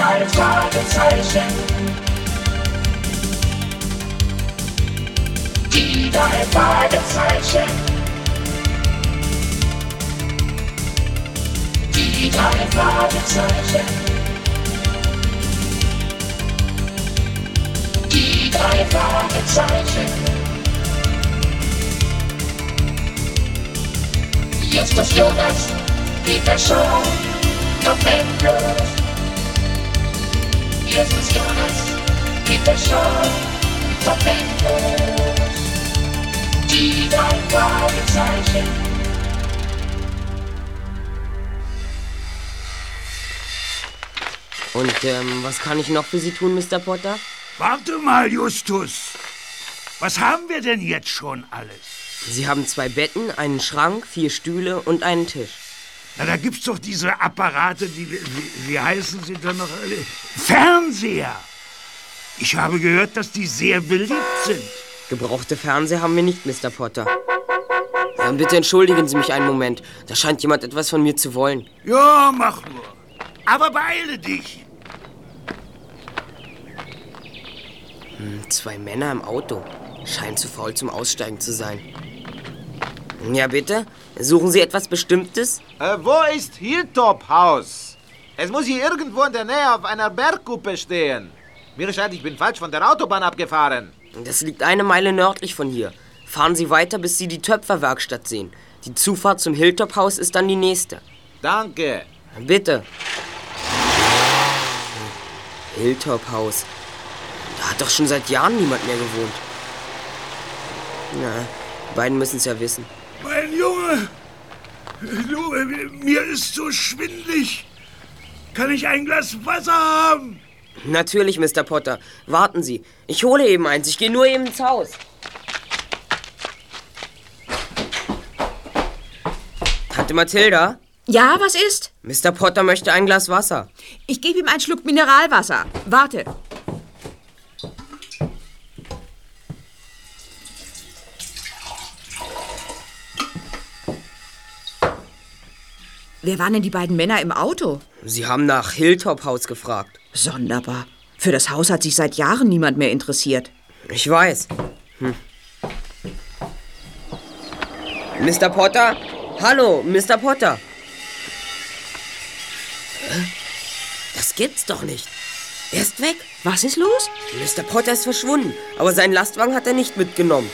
drei Fragezeichen. Die drei Fragezeichen. Die drei Fragezeichen. Die drei Fragezeichen. Justus Jonas, Peter Shaw, Tom Endlos. Justus Jonas, Peter Shaw, Tom Endlos. Die drei Fragezeichen. Und was kann ich noch für Sie tun, Mr. Potter? Warte mal, Justus. Was haben wir denn jetzt schon alles? Sie haben 2 Betten, einen Schrank, 4 Stühle und einen Tisch. Na, da gibt's doch diese Apparate, wie heißen sie denn noch? Fernseher. Ich habe gehört, dass die sehr beliebt sind. Gebrauchte Fernseher haben wir nicht, Mr. Potter. Bitte entschuldigen Sie mich einen Moment. Da scheint jemand etwas von mir zu wollen. Ja, mach nur. Aber beeile dich. 2 Männer im Auto. Scheint zu faul zum Aussteigen zu sein. Ja, bitte? Suchen Sie etwas Bestimmtes? Wo ist Hilltop House? Es muss hier irgendwo in der Nähe auf einer Bergkuppe stehen. Mir scheint, ich bin falsch von der Autobahn abgefahren. Das liegt 1 Meile nördlich von hier. Fahren Sie weiter, bis Sie die Töpferwerkstatt sehen. Die Zufahrt zum Hilltop House ist dann die nächste. Danke. Bitte. Hilltop House. Da hat doch schon seit Jahren niemand mehr gewohnt. Na, die beiden müssen es ja wissen. Mein Junge, mir ist so schwindelig. Kann ich ein Glas Wasser haben? Natürlich, Mr. Potter. Warten Sie. Ich hole eben eins. Ich gehe nur eben ins Haus. Tante Mathilda? Ja, was ist? Mr. Potter möchte ein Glas Wasser. Ich gebe ihm einen Schluck Mineralwasser. Warte. Wer waren denn die beiden Männer im Auto? Sie haben nach Hilltop House gefragt. Sonderbar. Für das Haus hat sich seit Jahren niemand mehr interessiert. Ich weiß. Mr. Potter? Hallo, Mr. Potter. Das gibt's doch nicht. Er ist weg. Was ist los? Mr. Potter ist verschwunden, aber seinen Lastwagen hat er nicht mitgenommen.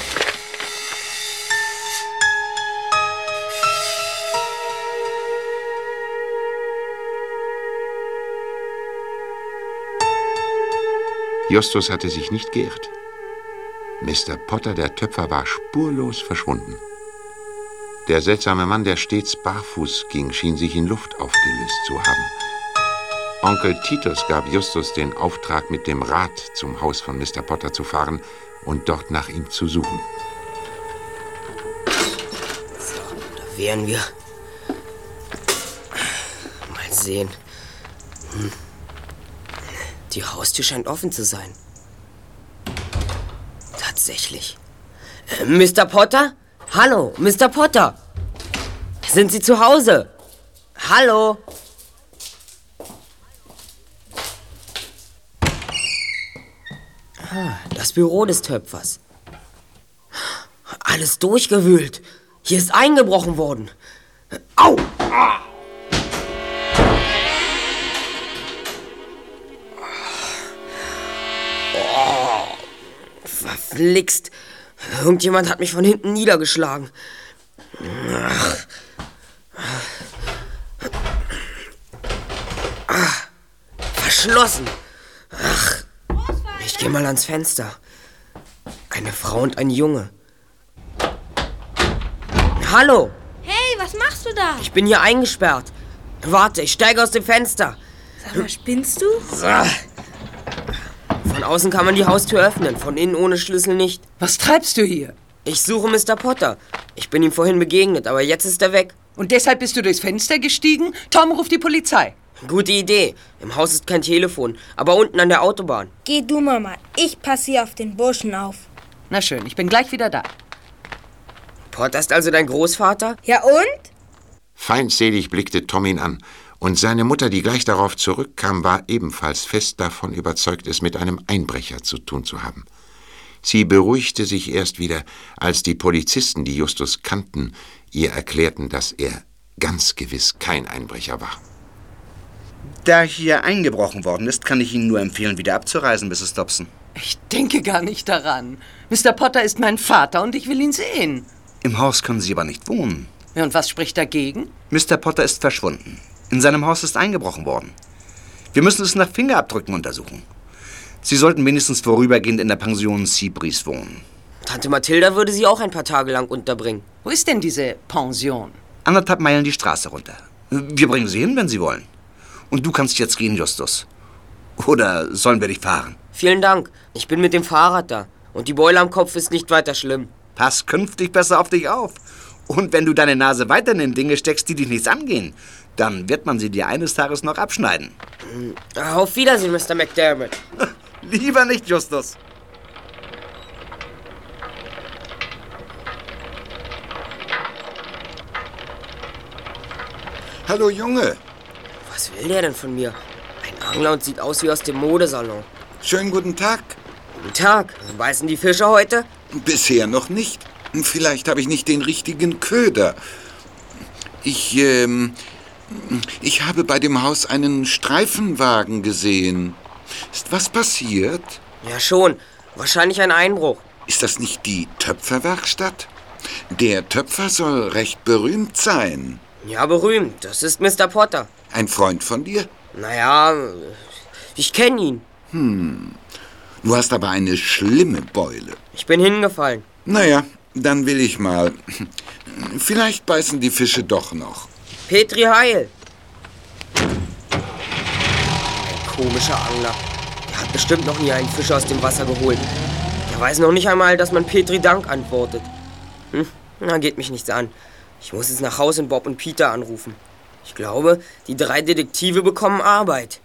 Justus hatte sich nicht geirrt. Mr. Potter, der Töpfer, war spurlos verschwunden. Der seltsame Mann, der stets barfuß ging, schien sich in Luft aufgelöst zu haben. Onkel Titus gab Justus den Auftrag, mit dem Rad zum Haus von Mr. Potter zu fahren und dort nach ihm zu suchen. So, da wären wir. Mal sehen. Die Haustür scheint offen zu sein. Tatsächlich. Mr. Potter? Hallo, Mr. Potter. Sind Sie zu Hause? Hallo? Das Büro des Töpfers. Alles durchgewühlt. Hier ist eingebrochen worden. Au! Verflixt. Irgendjemand hat mich von hinten niedergeschlagen. Verschlossen. Ich gehe mal ans Fenster. Eine Frau und ein Junge. Hallo. Hey, was machst du da? Ich bin hier eingesperrt. Warte, ich steige aus dem Fenster. Sag mal, spinnst du? Von außen kann man die Haustür öffnen, von innen ohne Schlüssel nicht. Was treibst du hier? Ich suche Mr. Potter. Ich bin ihm vorhin begegnet, aber jetzt ist er weg. Und deshalb bist du durchs Fenster gestiegen? Tom ruft die Polizei. Gute Idee. Im Haus ist kein Telefon, aber unten an der Autobahn. Geh du, Mama. Ich passe hier auf den Burschen auf. Na schön, ich bin gleich wieder da. Potter ist also dein Großvater? Ja und? Feindselig blickte Tom ihn an Und seine Mutter, die gleich darauf zurückkam, war ebenfalls fest davon überzeugt, es mit einem Einbrecher zu tun zu haben. Sie beruhigte sich erst wieder, als die Polizisten, die Justus kannten, ihr erklärten, dass er ganz gewiss kein Einbrecher war. Da hier eingebrochen worden ist, kann ich Ihnen nur empfehlen, wieder abzureisen, Mrs. Dobson. Ich denke gar nicht daran. Mr. Potter ist mein Vater und ich will ihn sehen. Im Haus können Sie aber nicht wohnen. Ja, und was spricht dagegen? Mr. Potter ist verschwunden. In seinem Haus ist eingebrochen worden. Wir müssen es nach Fingerabdrücken untersuchen. Sie sollten wenigstens vorübergehend in der Pension Seabreeze wohnen. Tante Mathilda würde sie auch ein paar Tage lang unterbringen. Wo ist denn diese Pension? 1,5 Meilen die Straße runter. Wir bringen Sie hin, wenn Sie wollen. Und du kannst jetzt gehen, Justus. Oder sollen wir dich fahren? Vielen Dank. Ich bin mit dem Fahrrad da. Und die Beule am Kopf ist nicht weiter schlimm. Pass künftig besser auf dich auf. Und wenn du deine Nase weiterhin in Dinge steckst, die dich nichts angehen, dann wird man sie dir eines Tages noch abschneiden. Auf Wiedersehen, Mr. McDermott. Lieber nicht, Justus. Hallo, Junge. Was will der denn von mir? Ein Angler und sieht aus wie aus dem Modesalon. Schönen guten Tag. Guten Tag. Beißen die Fische heute? Bisher noch nicht. Vielleicht habe ich nicht den richtigen Köder. Ich habe bei dem Haus einen Streifenwagen gesehen. Ist was passiert? Ja schon. Wahrscheinlich ein Einbruch. Ist das nicht die Töpferwerkstatt? Der Töpfer soll recht berühmt sein. Ja, berühmt. Das ist Mr. Potter. Ein Freund von dir? Naja, ich kenne ihn. Du hast aber eine schlimme Beule. Ich bin hingefallen. Naja, dann will ich mal. Vielleicht beißen die Fische doch noch. Petri Heil. Ein komischer Angler. Der hat bestimmt noch nie einen Fisch aus dem Wasser geholt. Der weiß noch nicht einmal, dass man Petri Dank antwortet. Na, geht mich nichts an. Ich muss jetzt nach Hause und Bob und Peter anrufen. Ich glaube, die 3 Detektive bekommen Arbeit.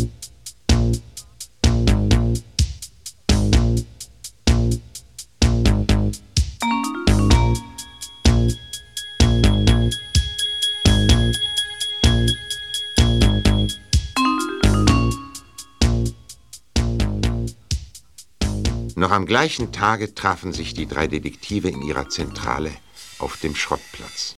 Noch am gleichen Tage trafen sich die 3 Detektive in ihrer Zentrale auf dem Schrottplatz.